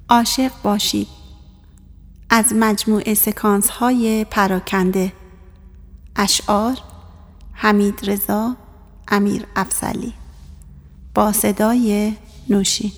عاشق باشید از مجموعه سکانس های پراکنده. اشعار حمیدرضا امیرافضلی با صدای نوشین.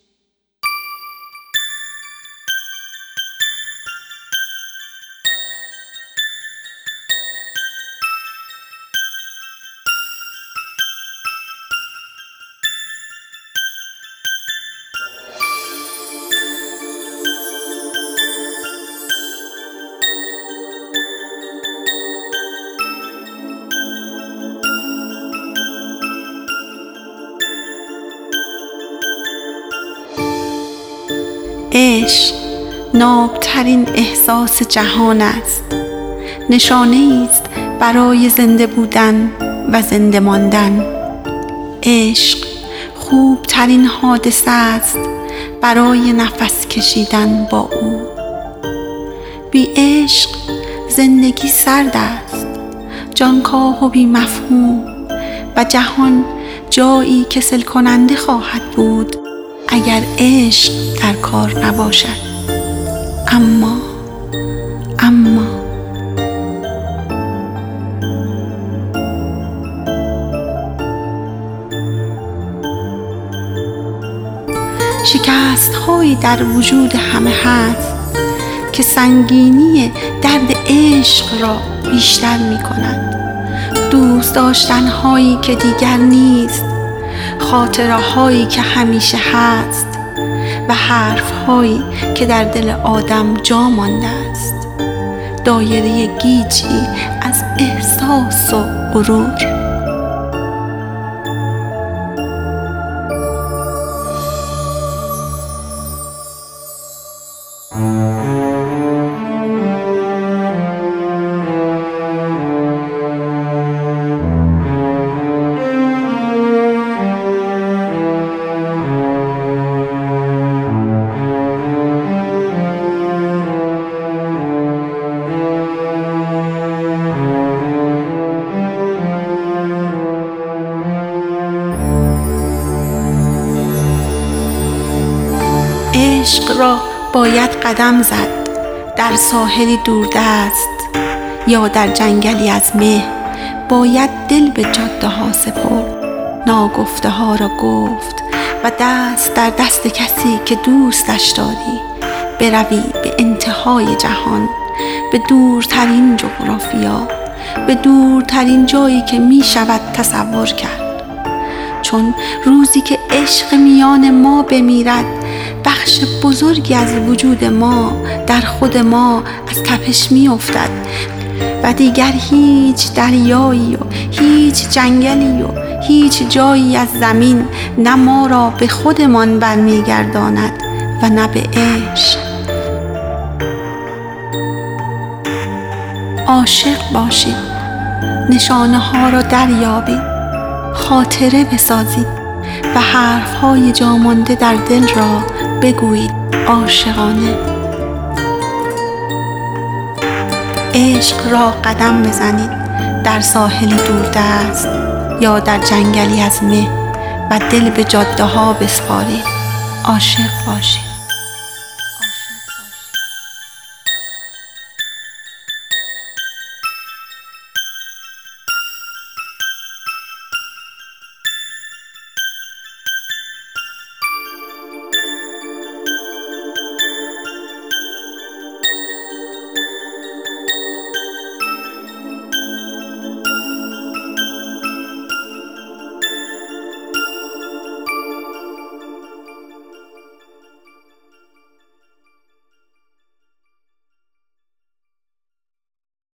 عشق نابترین احساس جهان است، نشانه است برای زنده بودن و زنده ماندن. عشق خوبترین حادثه است برای نفس کشیدن با او. بی عشق زندگی سرد است، جانکاه و بی مفهوم و جهان جایی کسل کننده خواهد بود اگر عشق در کار نباشد. اما شکست هایی در وجود همه هست که سنگینی درد عشق را بیشتر می کند. دوست داشتن هایی که دیگر نیست، خاطره هایی که همیشه هست و حرف هایی که در دل آدم جا مانده است. دایره گیجی از احساس و غرور. عشق را باید قدم زد در ساحلی دوردست یا در جنگلی از مه. باید دل به جاده ها سپرد، ناگفته ها را گفت و دست در دست کسی که دوستش داری. بروی به انتهای جهان، به دورترین جغرافیا، به دورترین جایی که می شود تصور کرد. چون روزی که عشق میان ما بمیرد، بخش بزرگی از وجود ما در خود ما از تپش می افتد و دیگر هیچ دریایی و هیچ جنگلی و هیچ جایی از زمین نه ما را به خودمان برمیگرداند و نه به عشق. عاشق باشید، نشانه ها را دریابید، خاطره بسازید و حرف های جامانده در دل را بگویید عاشقانه. عشق را قدم بزنید در ساحلی دوردست یا در جنگلی از مه و دل به جاده ها بسپارید. عاشق باشید.